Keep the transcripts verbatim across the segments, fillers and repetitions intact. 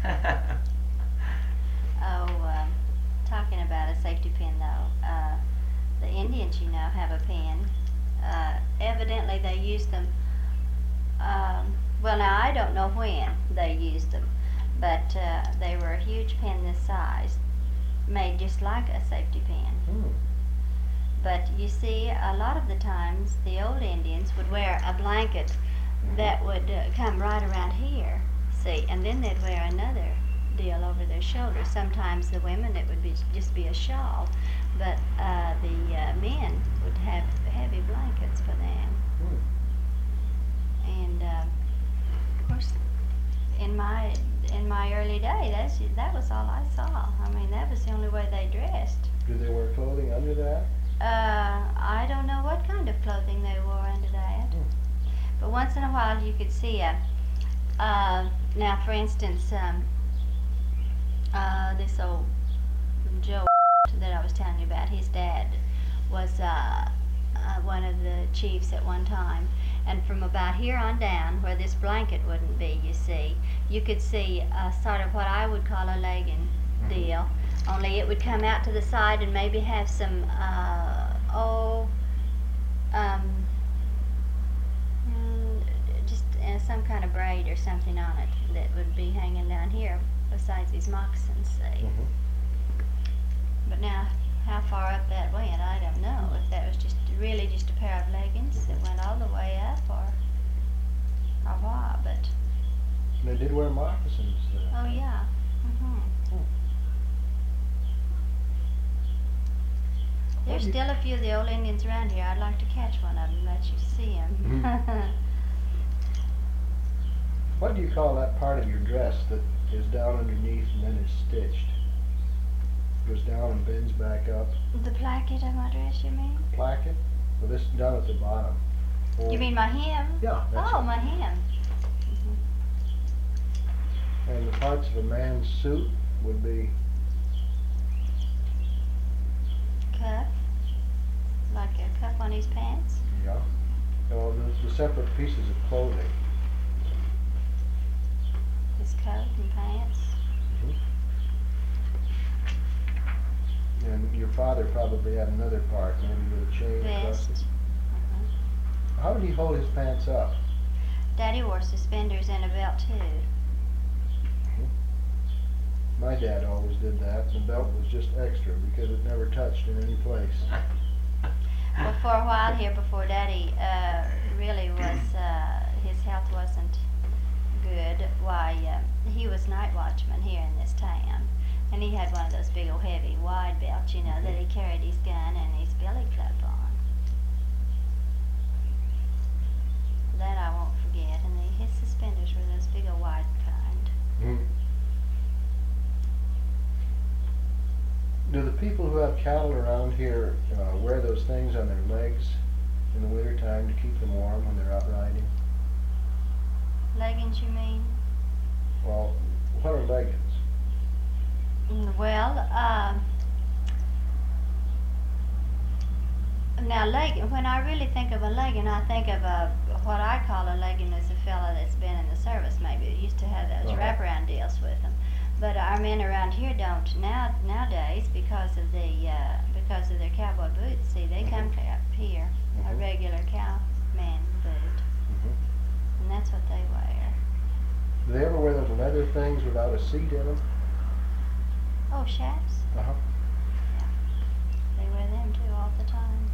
Oh, um, talking about a safety pin though, uh, the Indians, you know, have a pin. Uh, evidently they used them, um, well now I don't know when they used them, but uh, they were a huge pin this size, made just like a safety pin. Hmm. But you see, a lot of the times the old Indians would wear a blanket Mhm. that would uh, come right around here, see, and then they'd wear another deal over their shoulders. Sometimes the women it would be just be a shawl, but uh, the uh, men would have heavy blankets for them. Hmm. And uh, of course, in my in my early day, that's that was all I saw. I mean, that was the only way they dressed. Did they wear clothing under that? Uh, I don't know what kind of clothing they wore under that, Hmm. but once in a while you could see a. Uh, now, for instance, um, uh, this old Joe that I was telling you about, his dad was uh, uh, one of the chiefs at one time, and from about here on down, where this blanket wouldn't be, you see, you could see uh, sort of what I would call a legging Mhm. deal. Only it would come out to the side and maybe have some, uh, oh, um, mm, just uh, some kind of braid or something on it that would be hanging down here besides these moccasins, see. Mhm. But now, how far up that went, I don't know. If that was just really just a pair of leggings that went all the way up, or or what. But And they did wear moccasins. Uh, oh yeah. Mhm. Hmm. There's What do you- still a few of the old Indians around here. I'd like to catch one of them, let you see them. Mhm. What do you call that part of your dress that is down underneath and then is stitched? Goes down and bends back up. The placket of my dress, you mean? Placket? Well, this is down at the bottom. Or- You mean my hem? Yeah, that's Oh, it. my hem. And the parts of a man's suit would be Cuff, like a cuff on his pants. yeah. Oh, the, the separate pieces of clothing. His coat and pants. Mm-hmm. And your father probably had another part, maybe with a chain across Vest. it. Mhm. How did he hold his pants up? Daddy wore suspenders and a belt too. My dad always did that. The belt was just extra because it never touched in any place. Well, for a while here before Daddy uh, really was, uh, his health wasn't good, why, uh, he was night watchman here in this town. And he had one of those big old heavy wide belts, you know, that he carried his gun and his billy club on. That I won't forget. And the, his suspenders were those big old wide kind. Mm-hmm. Do the people who have cattle around here uh, wear those things on their legs in the wintertime to keep them warm when they're out riding? Leggings, you mean? Well, what are leggings? Mm, Well, um, now legging, when I really think of a legging, I think of a, what I call a legging is a fella that's been in the service maybe. It used to have those Uh-huh. wraparound deals with them. But our men around here don't now nowadays because of the uh, because of their cowboy boots. See, they come Mhm. up here, a Mhm. regular cowman boot, Mm-hmm. and that's what they wear. Do they ever wear those leather things without a seat in them? Oh, chaps, Uh-huh. they wear them too all the time.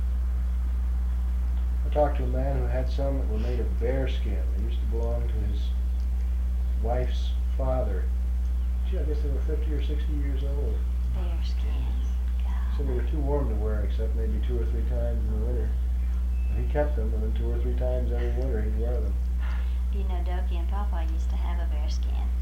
I talked to a man who had some that were made of bear skin. They used to belong to his wife's father. Gee, I guess they were fifty or sixty years old. Bear skins. So they were too warm to wear except maybe two or three times in the winter. And he kept them, and then two or three times every winter he'd wear them. You know, Dokie and Papa used to have a bear skin.